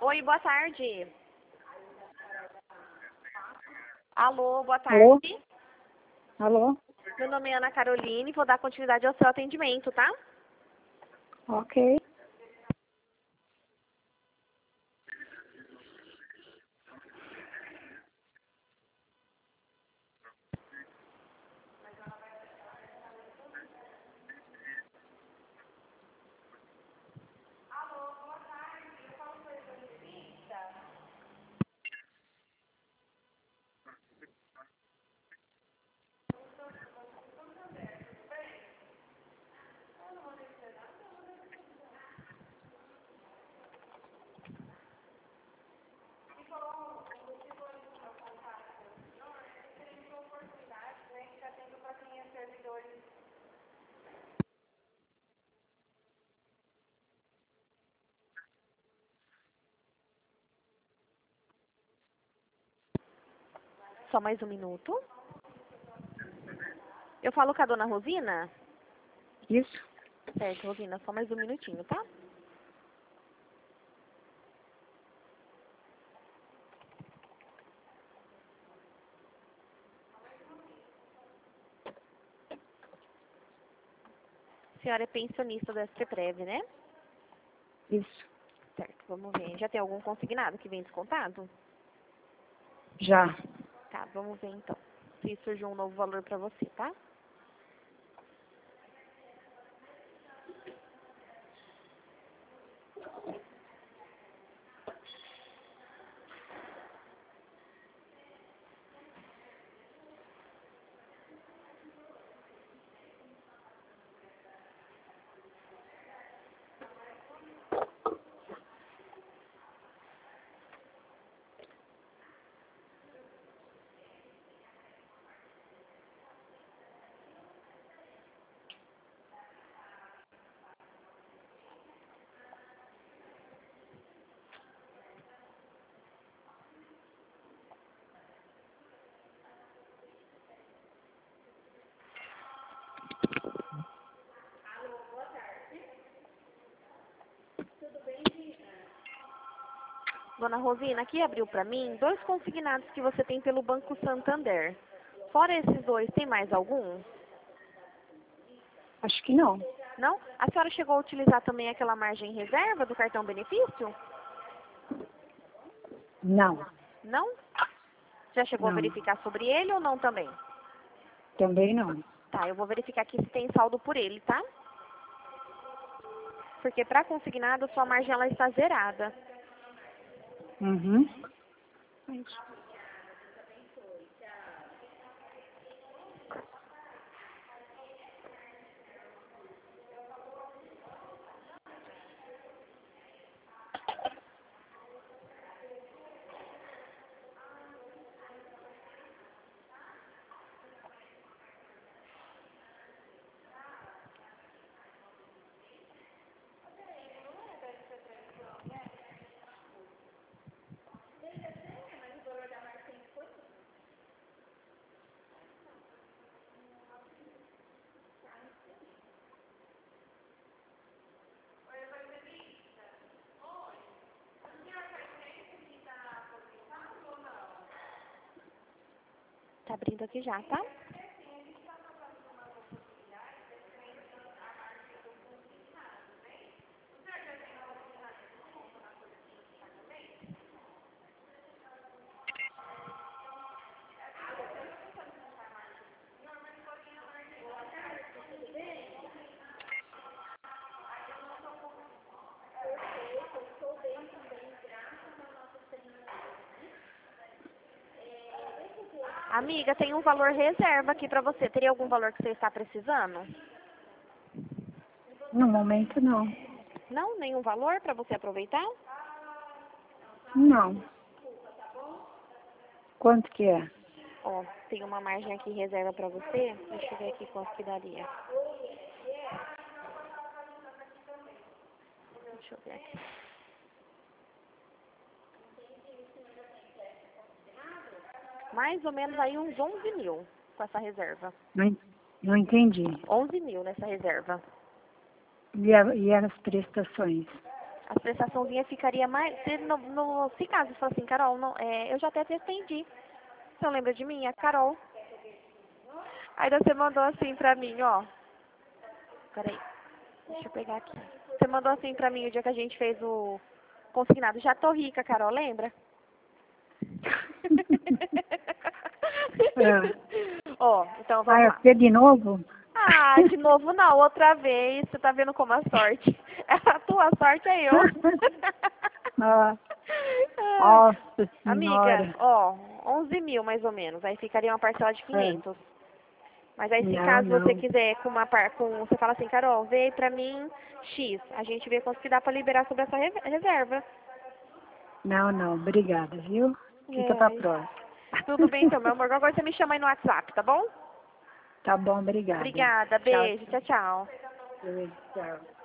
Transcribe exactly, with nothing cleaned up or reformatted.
Oi, boa tarde. Alô, boa Alô? tarde. Alô? Meu nome é Ana Caroline, vou dar continuidade ao seu atendimento, tá? Ok. Só mais um minuto. Eu falo com a dona Rosina? Isso? Certo, Rosina, só mais um minutinho, tá? A senhora é pensionista da S P Prev, né? Isso. Certo, vamos ver. Já tem algum consignado que vem descontado? Já. Tá, vamos ver então. Se surgiu um novo valor pra você, tá? Dona Rosina, aqui abriu pra mim dois consignados que você tem pelo Banco Santander. Fora esses dois, tem mais algum? Acho que não. Não? A senhora chegou a utilizar também aquela margem reserva do cartão benefício? Não. Não? Já chegou a Não. verificar sobre ele ou não também? Também não. Tá, eu vou verificar aqui se tem saldo por ele, tá? Porque para consignado, sua margem ela está zerada. Uhum. Tá abrindo aqui já, tá? Amiga, tem um valor reserva aqui pra você. Teria algum valor que você está precisando? No momento, não. Não? Nenhum valor pra você aproveitar? Não. Quanto que é? Ó, tem uma margem aqui reserva pra você. Deixa eu ver aqui quanto que daria. Deixa eu ver aqui. Mais ou menos aí uns onze mil com essa reserva. Não, en- não entendi. onze mil nessa reserva. E, a, e as prestações? As prestaçãozinhas ficaria mais... Se, no, no, se caso você falar assim, Carol, não, é, eu já até te atendi. Você lembra de mim? A Carol. Aí você mandou assim pra mim, ó. Peraí. Deixa eu pegar aqui. Você mandou assim pra mim o dia que a gente fez o consignado. Já tô rica, Carol, lembra? É. Ó, então Ah, vamos é lá. você de novo? Ah, de novo não, outra vez. Você tá vendo como a sorte. A tua sorte é eu. Ah, Ai. nossa Amiga, senhora. ó, onze mil mais ou menos. Aí ficaria uma parcela de É. quinhentos. Mas aí se Não, caso você não. quiser com uma par, com, você fala assim, Carol, vê pra mim X. A gente vê quanto que dá pra liberar sobre essa re- reserva. Não, não. Obrigada, viu? Fica pra Ai. próxima. Tudo bem então, meu amor. Agora você me chama aí no WhatsApp, tá bom? Tá bom, obrigada. Obrigada, Tchau, beijo, tchau, tchau. tchau. Tchau.